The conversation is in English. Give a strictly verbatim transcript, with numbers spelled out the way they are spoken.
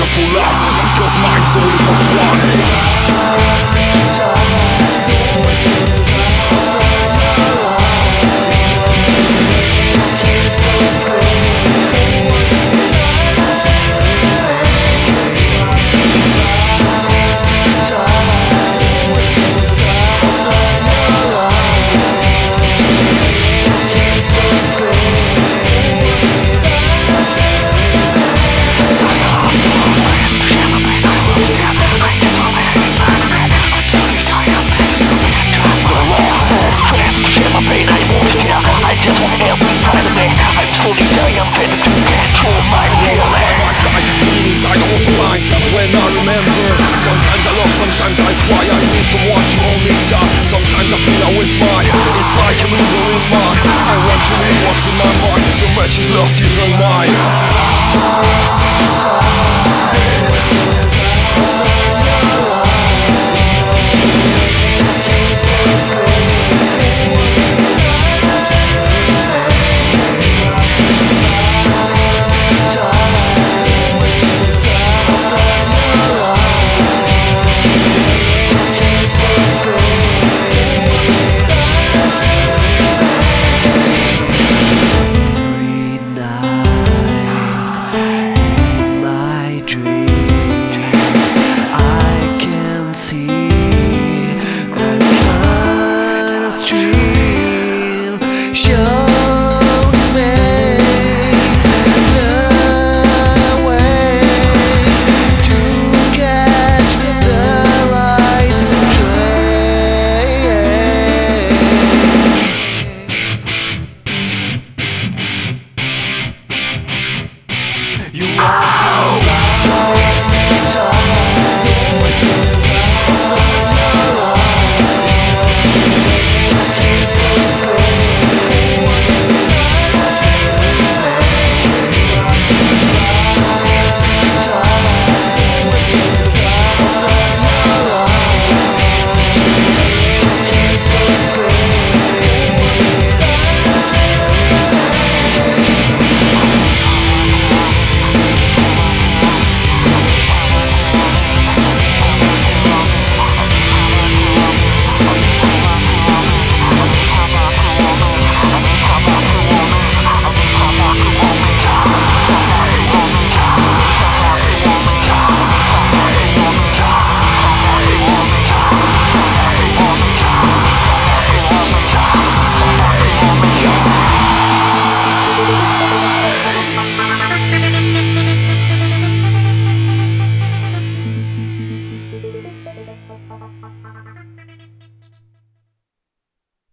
beautiful love, because mine's only was one. Sometimes I love, sometimes I cry. I need someone to hold me tight. Sometimes I feel I waste mine. It's like a river in mine. I want to read what's in my mind. So much is lost even mine. You are